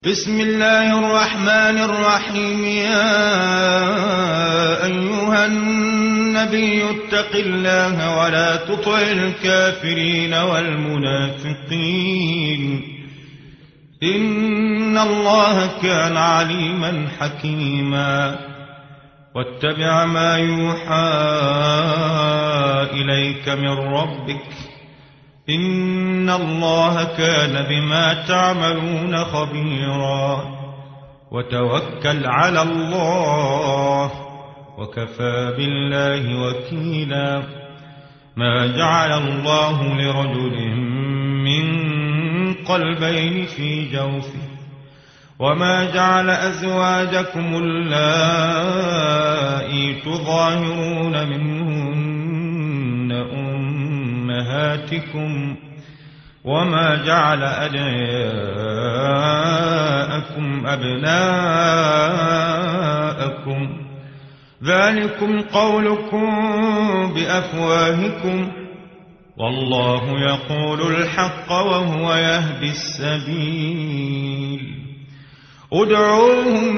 بسم الله الرحمن الرحيم. يا أيها النبي اتق الله ولا تطع الكافرين والمنافقين إن الله كان عليما حكيما. واتبع ما يوحى إليك من ربك إن الله كان بما تعملون خبيرا. وتوكل على الله وكفى بالله وكيلا. ما جعل الله لرجل من قلبين في جوفه وما جعل أزواجكم اللائي تظاهرون منهن أمهاتكم وما جعل أدعياءكم أبناءكم ذلكم قولكم بأفواهكم والله يقول الحق وهو يهدي السبيل. ادعوهم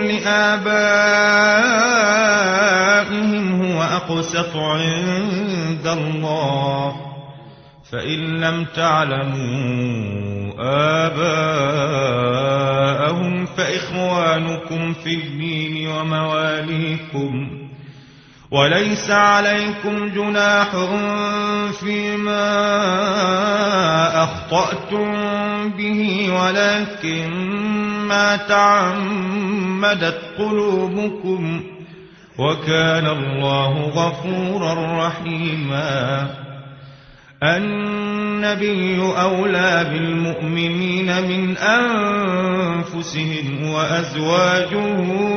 لآبائهم هو أقسط عند الله فإن لم تعلموا آباءهم فإخوانكم في الدين ومواليكم وليس عليكم جناح فيما أخطأتم به ولكن ما تعمدت قلوبكم وكان الله غفورا رحيما. النبي أولى بالمؤمنين من أنفسهم وأزواجه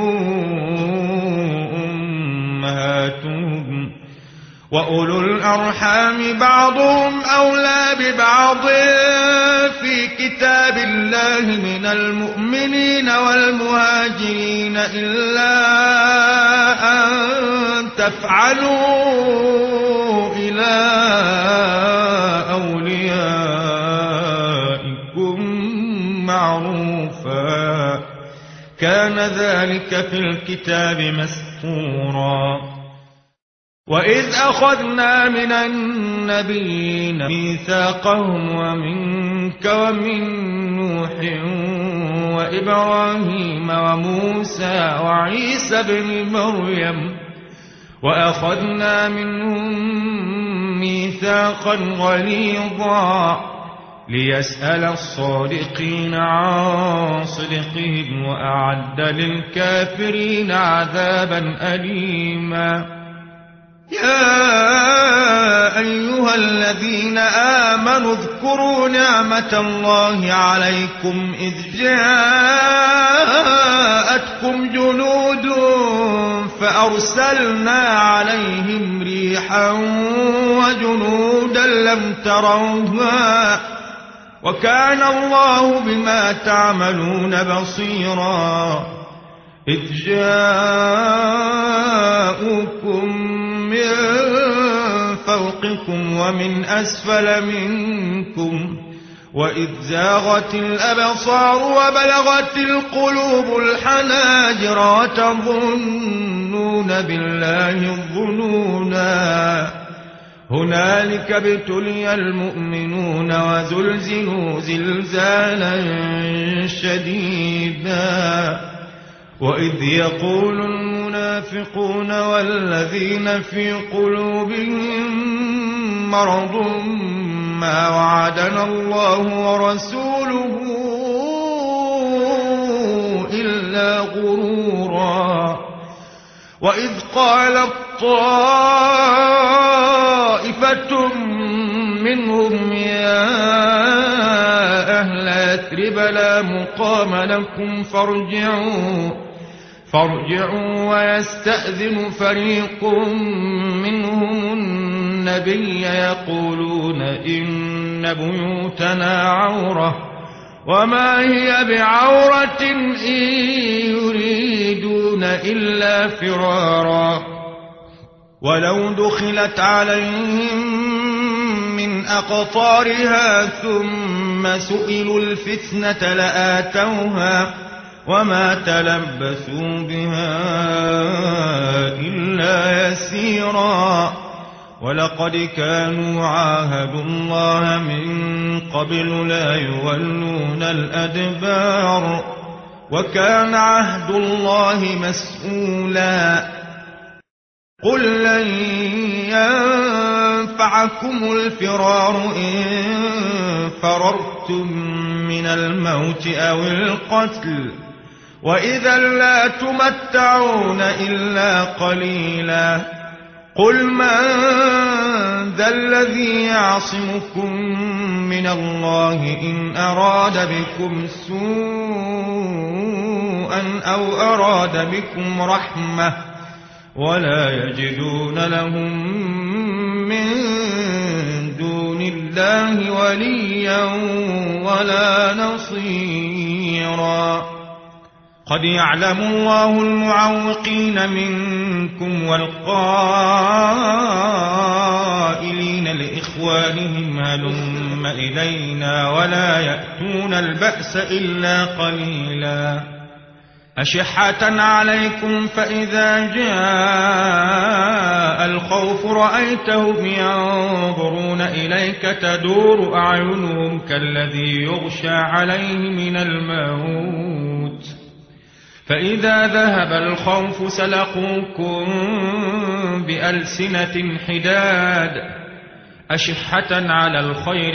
أمهاتهم وأولو الأرحام بعضهم أولى ببعض في كتاب الله من المؤمنين والمهاجرين إلا أن تفعلوا إلى أوليائكم معروفا كان ذلك في الكتاب مسطورا. وإذ أخذنا من النبيين ميثاقهم ومنك ومن نوح وإبراهيم وموسى وعيسى بن مريم وأخذنا منهم ميثاقا غليظا ليسأل الصادقين عن صدقهم وأعد للكافرين عذابا أليما. يا أيها الذين آمنوا اذكروا نعمة الله عليكم إذ جاءتكم جنود فأرسلنا عليهم ريحا وجنودا لم تروها وكان الله بما تعملون بصيرا. إذ جاءوكم من فوقكم ومن أسفل منكم وإذ زاغت الأبصار وبلغت القلوب الحناجر وتظنون بالله الظنونا. هنالك ابتلي المؤمنون وزلزلوا زلزالا شديدا. وإذ يقول المنافقون والذين في قلوبهم مرض ما وعدنا الله ورسوله إلا غرورا. وإذ قالت طائفة منهم يا أهل يثرب لا مقام لكم فارجعوا ويستأذن فريق منهم النبي يقولون إن بيوتنا عورة وما هي بعورة إن يريدون إلا فرارا. ولو دخلت عليهم من أقطارها ثم سئلوا الفتنة لآتوها وما تلبثوا بها إلا يسيرا ولقد كانوا عاهدوا الله من قبل لا يولون الأدبار وكان عهد الله مسؤولا قل لن ينفعكم الفرار إن فررتم من الموت أو القتل وإذا لا تمتعون إلا قليلا قل من ذا الذي يعصمكم من الله إن أراد بكم سوءا أو أراد بكم رحمة ولا يجدون لهم من دون الله وليا ولا نصيرا قد يعلم الله المعوقين منكم والقائلين لإخوانهم هلم إلينا ولا يأتون البأس إلا قليلا أشحة عليكم فإذا جاء الخوف رأيتهم ينظرون إليك تدور أعينهم كالذي يغشى عليه من الموت فإذا ذهب الخوف سلقوكم بألسنة حداد أشحة على الخير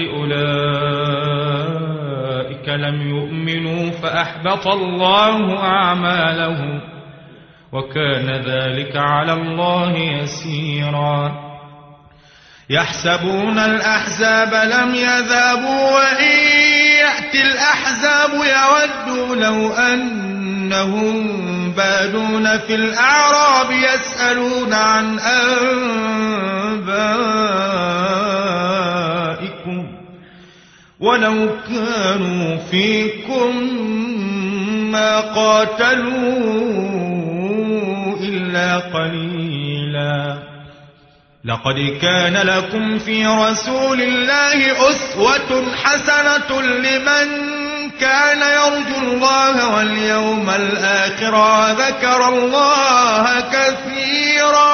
أولئك لم يؤمنوا فأحبط الله أعمالهم وكان ذلك على الله يسيرا يحسبون الأحزاب لم يذهبوا وإن يأتي الأحزاب يودوا لو أنهم بادون في الأعراب يسألون عن أنبائكم ولو كانوا فيكم ما قاتلوا إلا قليلا لقد كان لكم في رسول الله أسوة حسنة لمن كان يرجو الله واليوم الآخر وذكر الله كثيرا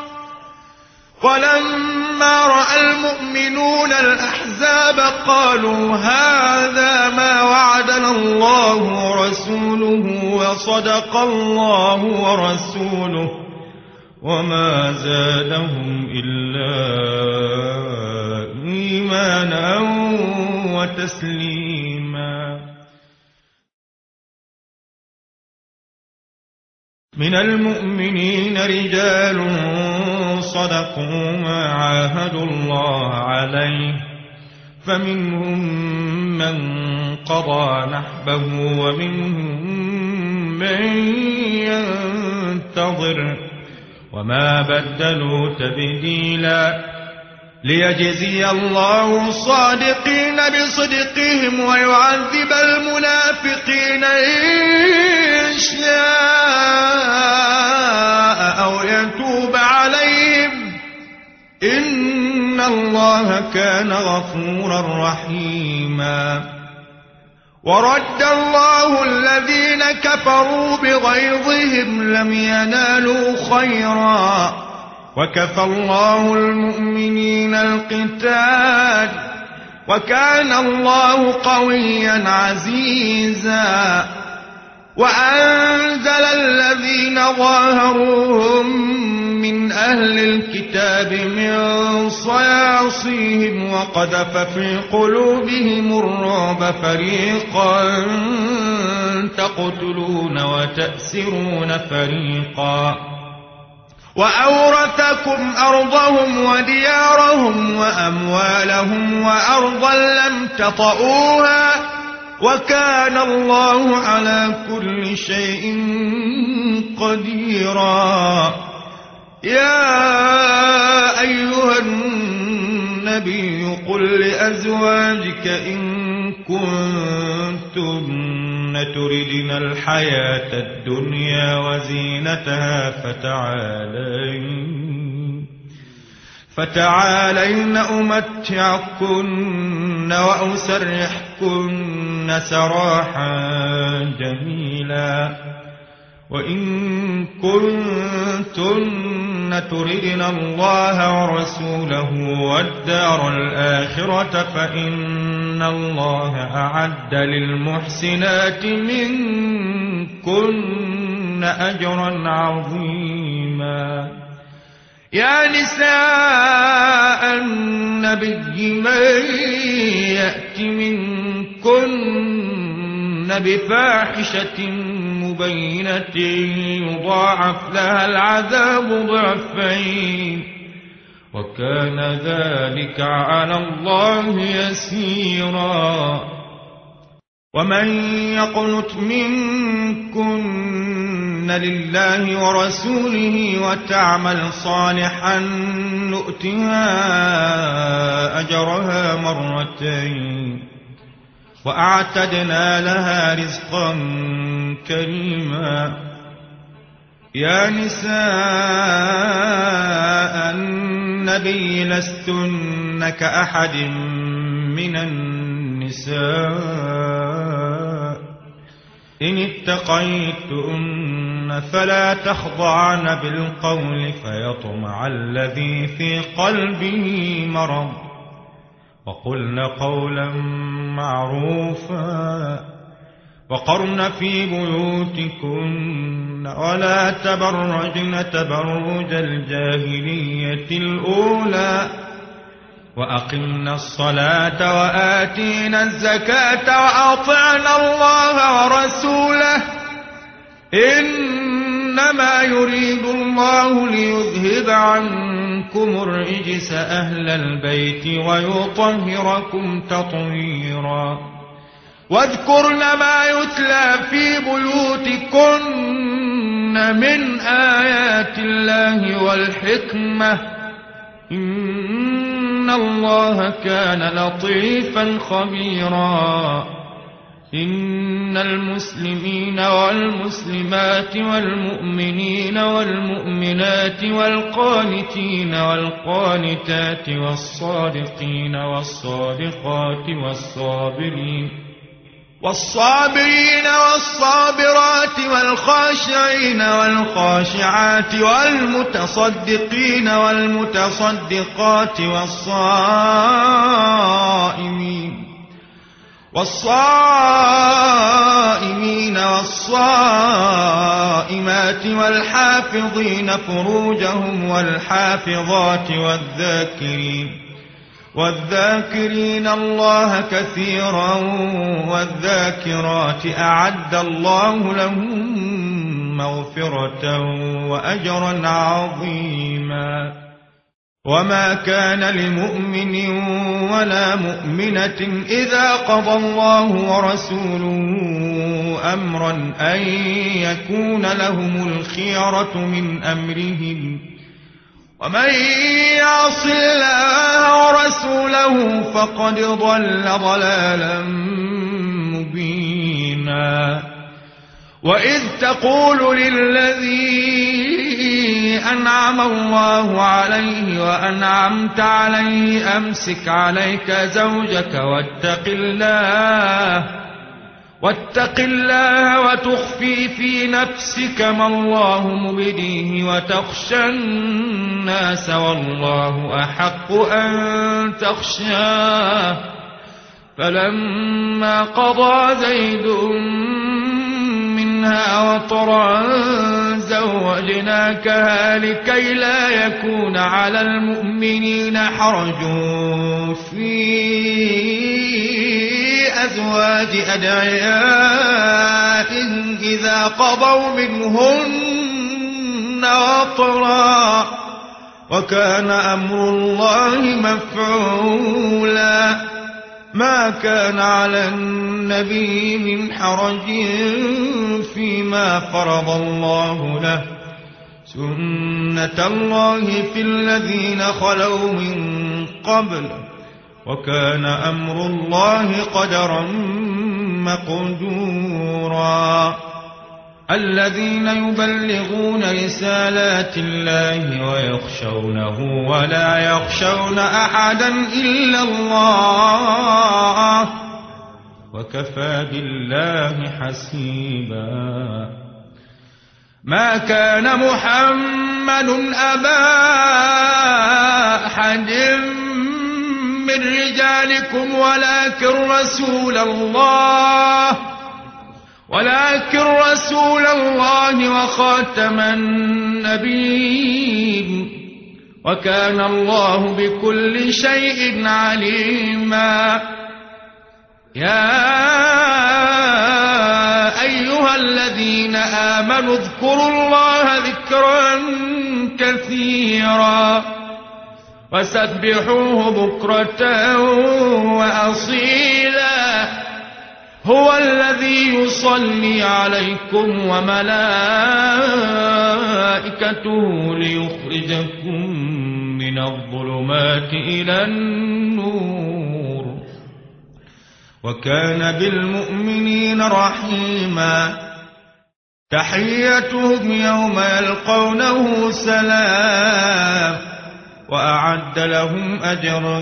ولما رأى المؤمنون الأحزاب قالوا هذا ما وعدنا الله ورسوله وصدق الله ورسوله وما زادهم إلا إيمانا وتسليما من المؤمنين رجال صدقوا ما عاهدوا الله عليه فمنهم من قضى نحبه ومنهم من ينتظر وما بدلوا تبديلا ليجزي الله الصادقين بصدقهم ويعذب المنافقين إن شاء أو يتوب عليهم إن الله كان غفورا رحيما ورد الله الذين كفروا بغيظهم لم ينالوا خيرا وكفى الله المؤمنين القتال وكان الله قويا عزيزا وأنزل الذين ظاهروهم من أهل الكتاب من صياصيهم وقذف في قلوبهم الرعب فريقا تقتلون وتأسرون فريقا وأورثكم أرضهم وديارهم وأموالهم وأرضا لم تطئوها وكان الله على كل شيء قديرا يا أيها النبي قل لأزواجك إن كنتن تردن الحياة الدنيا وزينتها فتعالين أمتعكن وأسرحكن سراحا جميلا وإن كنتن تردن الله ورسوله والدار الآخرة فإن الله أعد للمحسنات منكن أجرا عظيما. يا نساء النبي من يأت منكن بفاحشة مبينة يضاعف لها العذاب ضعفين وكان ذلك على الله يسيرا. ومن يقنت منكن لله ورسوله وتعمل صالحا نؤتها أجرها مرتين وأعتدنا لها رزقا كريما. يا نساء النبي لستن كأحد من النساء إن اتقيتن فلا تخضعن بالقول فيطمع الذي في قلبه مرض وقلن قولا معروفا وقرن في بيوتكن ولا تبرجن تبرج الجاهلية الأولى وأقمنا الصلاة وآتينا الزكاة وأطعنا الله ورسوله إنما يريد الله ليذهب عنكم الرجس أهل البيت ويطهركم تطهيرا. واذكرن ما يتلى في بيوتكن من آيات الله والحكمة إن الله كان لطيفا خبيرا. إن المسلمين والمسلمات والمؤمنين والمؤمنات والقانتين والقانتات والصادقين والصادقات والصابرين والصابرات والخاشعين والخاشعات والمتصدقين والمتصدقات والصائمين والصائمات والحافظين فروجهم والحافظات والذاكرين الله كثيرا والذاكرات أعد الله لهم مغفرة وأجرا عظيما. وما كان لمؤمن ولا مؤمنة إذا قضى الله ورسوله أمرا أن يكون لهم الخيرة من أمرهم ومن يعص الله ورسوله فقد ضل ضلالا مبينا. وإذ تقول للذي أنعم الله عليه وأنعمت عليه أمسك عليك زوجك واتق الله وتخفي في نفسك ما الله مبديه وتخشى الناس والله أحق أن تخشاه. فلما قضى زيد منها وطرا زوجناكها لكي لا يكون على المؤمنين حرج في أزواج أدعيائهم إذا قضوا منهن وطرا وكان أمر الله مفعولا. ما كان على النبي من حرج فيما فرض الله له سنة الله في الذين خلوا من قبل وكان أمر الله قدرا مقدورا. الذين يبلغون رسالات الله ويخشونه ولا يخشون أحدا إلا الله وكفى بالله حسيبا ما كان محمد أبا أحد من رجالكم ولكن رسول الله وخاتم النبيين وكان الله بكل شيء عليما يا أيها الذين آمنوا اذكروا الله ذكرا كثيرا وسبحوه بكرة وأصيلا هو الذي يصلي عليكم وملائكته ليخرجكم من الظلمات إلى النور وكان بالمؤمنين رحيما تحيتهم يوم يلقونه سلام وأعد لهم أجرا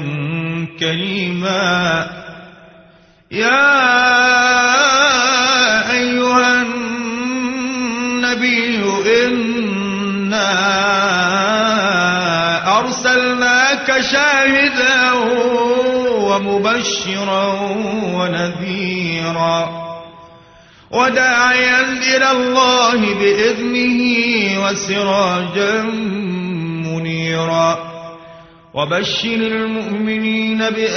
كريما يا أيها النبي إنا أرسلناك شاهدا ومبشرا ونذيرا وداعيا إلى الله بإذنه وسراجا منيرا وبشر المؤمنين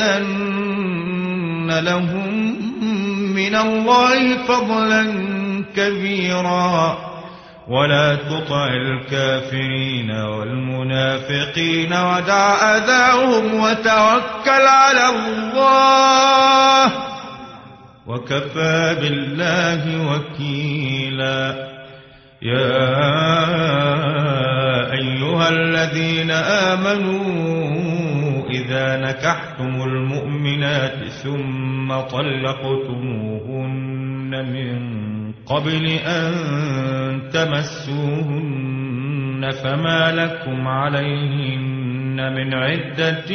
بأن لهم من الله فضلا كبيرا ولا تطع الكافرين والمنافقين ودع أذاهم وتوكل على الله وكفى بالله وكيلا يا أيها الذين آمنوا إذا نكحتم المؤمنات ثم طلقتموهن من قبل أن تمسوهن فما لكم عليهن من عدة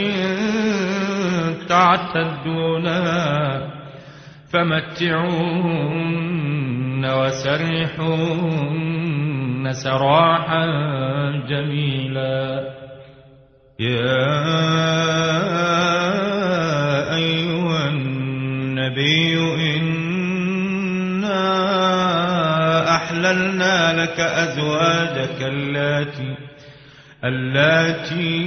تعتدونها فمتعوهن وسرحوهن سراحا جميلا يا أيها النبي إنا أحللنا لك أزواجك اللاتي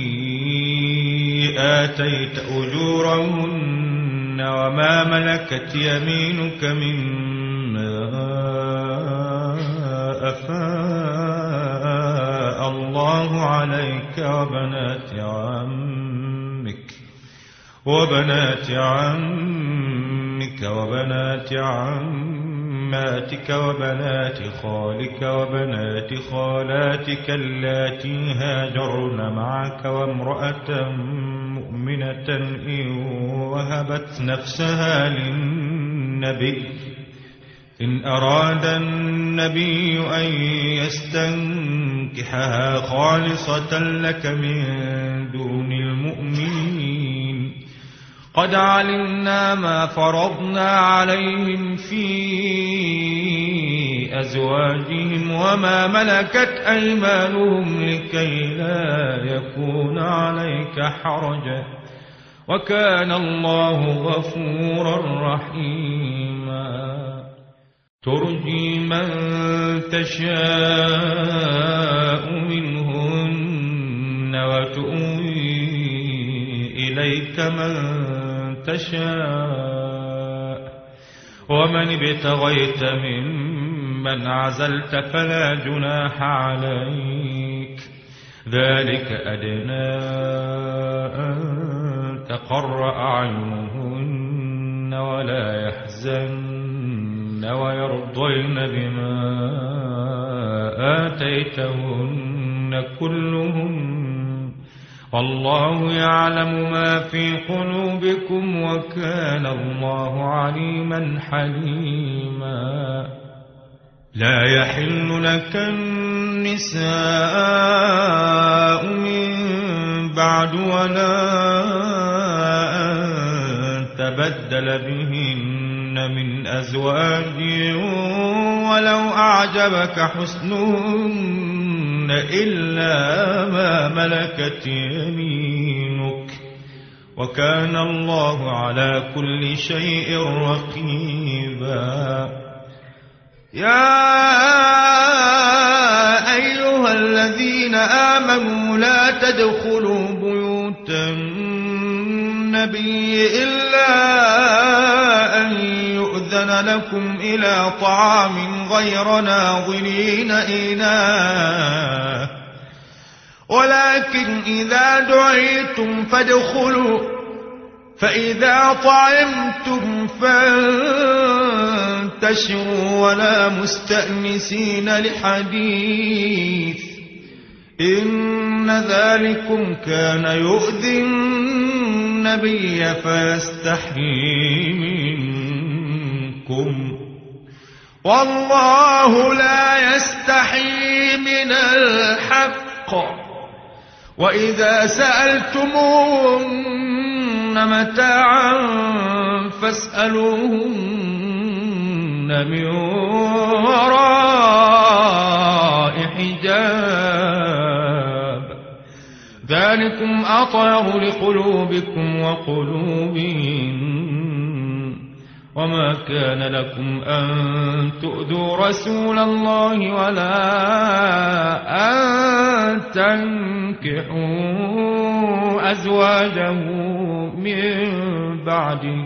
آتيت أجورهن وما ملكت يمينك مما أفاء الله عليك وبنات عمك وبنات عماتك وبنات خالك وبنات خالاتك اللاتي هاجرن معك وامرأة مؤمنة إن وهبت نفسها للنبي إن أراد النبي أن يستنكحها خالصة لك من دون المؤمنين قد علمنا ما فرضنا عليهم في أزواجهم وما ملكت أيمانهم لكي لا يكون عليك حرج وكان الله غفورا رحيما ترجي من تشاء منهن وتؤوي إليك من تشاء ومن ابتغيت ممن عزلت فلا جناح عليك ذلك أدنى أن تقر أعينهن ولا يحزن ويرضين بما آتيتهن كلهم والله يعلم ما في قلوبكم وكان الله عليما حليما لا يحل لك النساء من بعد ولا أن تبدل بهن من أزواج ولو أعجبك حسنهن إلا ما ملكت يمينك وكان الله على كل شيء رقيبا يا أيها الذين آمنوا لا تدخلوا بيوت النبي إلا أن يؤذن لكم إلى طعام غير ناظرين إناه ولكن إذا دعيتم فادخلوا فإذا طعمتم فانتشروا ولا مستأنسين لحديث إن ذلكم كان يؤذي النبي فيستحيي منكم والله لا يستحيي من الحق وإذا سألتموهن متاعا فاسألوهن من وراء حجاب ذلكم أطهر لقلوبكم وقلوبهم وما كان لكم أن تؤذوا رسول الله ولا أن تنكحوا أزواجه من بعده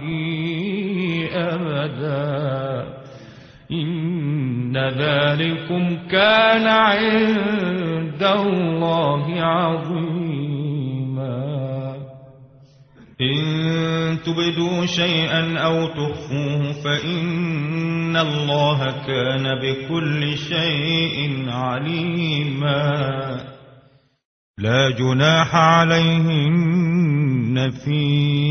أبدا إن ذلكم كان عند الله عظيما إن تبدوا شيئا أو تخفوه فإن الله كان بكل شيء عليما لا جناح عليهن في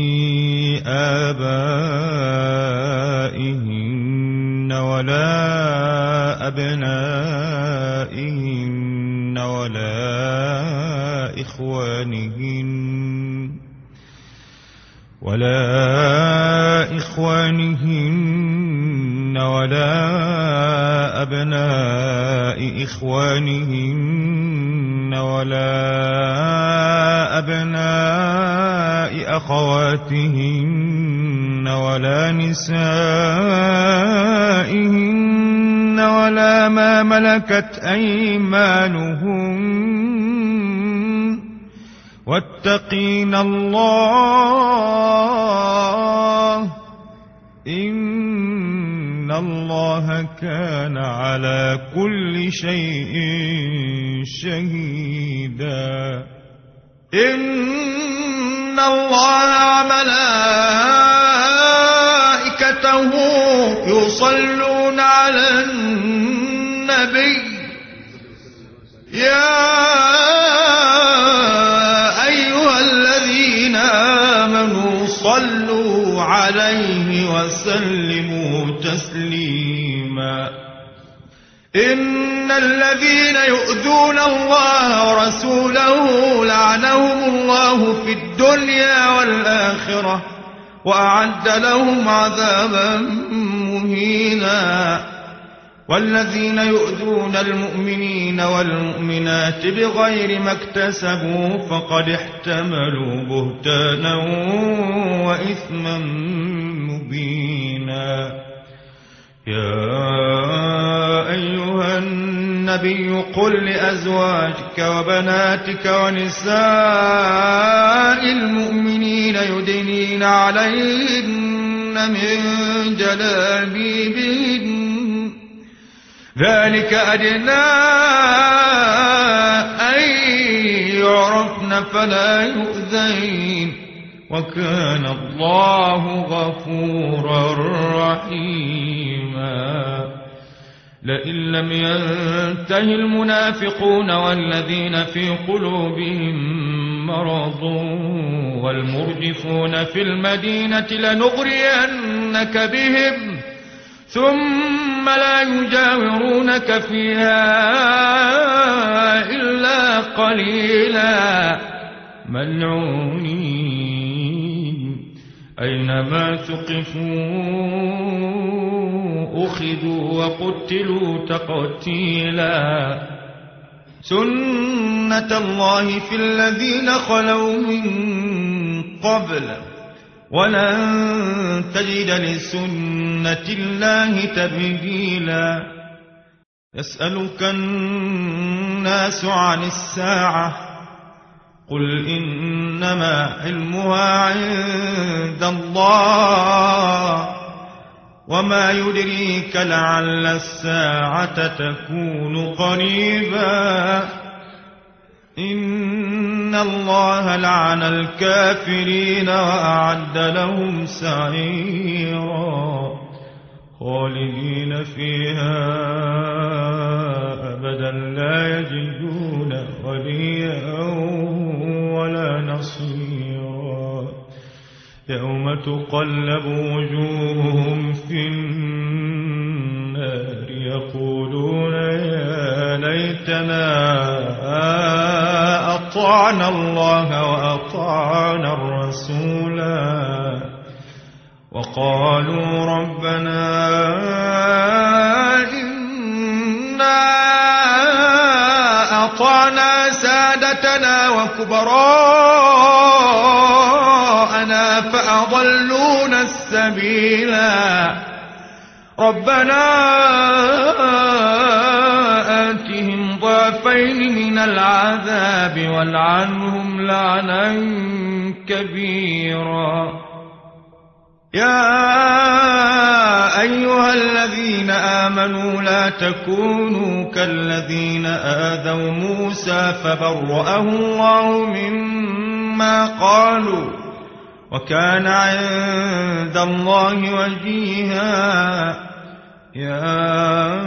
آبائهن ولا أبنائهن ولا إخوانهن ولا أبناء إخوانهن ولا أبناء أخواتهن ولا نسائهن ولا ما ملكت أيمانهن واتقين الله إن الله كان على كل شيء شهيدا إن الله وملائكته يصلون على النبي يا صلوا عليه وسلموا تسليما إن الذين يؤذون الله ورسوله لعنهم الله في الدنيا والآخرة وأعد لهم عذابا مهينا والذين يؤذون المؤمنين والمؤمنات بغير ما اكتسبوا فقد احتملوا بهتانا وإثما مبينا يا أيها النبي قل لأزواجك وبناتك ونساء المؤمنين يدنين عليهن من جلابيبهن ذلك أدنى أن يعرفن فلا يؤذين وكان الله غفورا رحيما لئن لم ينته المنافقون والذين في قلوبهم مرض والمرجفون في المدينة لنغرينك بهم ثم لا يجاورونك فيها إلا قليلا ملعونين أينما ثقفوا أخذوا وقتلوا تقتيلا سنة الله في الذين خلوا من قبل ولن تجد لسنة الله تبديلا يسألك الناس عن الساعة قل إنما علمها عند الله وما يدريك لعل الساعة تكون قريبا إن الله لعن الكافرين وأعد لهم سعيرا خالدين فيها أبدا لا يجدون وليا ولا نصيرا يوم تقلب وجوههم في النار يقولون يا ليتنا أطعنا الله وأطعنا الرسولا وقالوا ربنا إنا أطعنا سادتنا وكبراءنا فأضلونا السبيلا ربنا آتهم ضعفين من العذاب والعنهم لعنا كبيرا يا أيها الذين آمنوا لا تكونوا كالذين آذوا موسى فبرأه الله مما قالوا وكان عند الله وجيها يا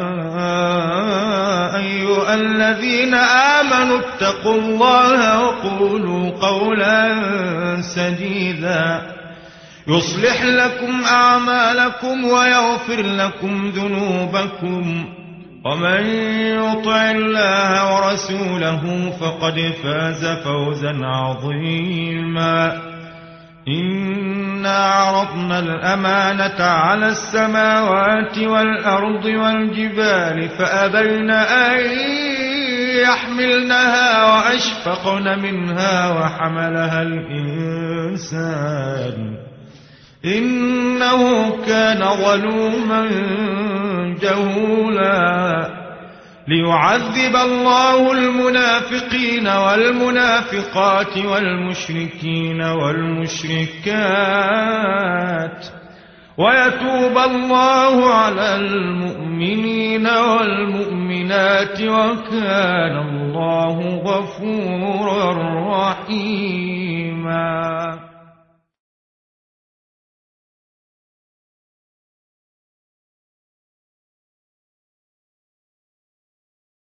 أيها الذين آمنوا اتقوا الله وقولوا قولا سديدا يصلح لكم أعمالكم ويغفر لكم ذنوبكم ومن يطع الله ورسوله فقد فاز فوزا عظيما إنا عرضنا الأمانة على السماوات والأرض والجبال فأبين أن يحملنها وأشفقن منها وحملها الإنسان إنه كان ظلوما جهولا ليعذب الله المنافقين والمنافقات والمشركين والمشركات ويتوب الله على المؤمنين والمؤمنات وكان الله غفورا رحيما